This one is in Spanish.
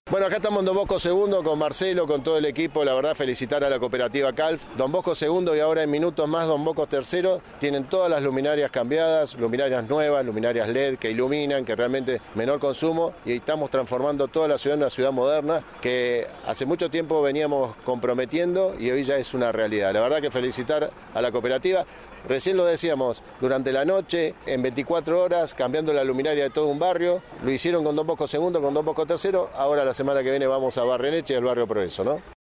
Bueno, acá estamos en Don Bosco II con Marcelo, con todo el equipo. La verdad, felicitar a la cooperativa Calf. Don Bosco II y ahora en minutos más Don Bosco III tienen todas las luminarias cambiadas, luminarias nuevas, luminarias LED que iluminan, que realmente menor consumo, y estamos transformando toda la ciudad en una ciudad moderna que hace mucho tiempo veníamos comprometiendo y hoy ya es una realidad. La verdad que felicitar a la cooperativa. Recién lo decíamos, durante la noche, en 24 horas, cambiando la luminaria de todo un barrio. Lo hicieron con Don Bosco II, con Don Bosco III. Ahora la semana que viene vamos a Barreneche y al barrio Progreso, ¿no?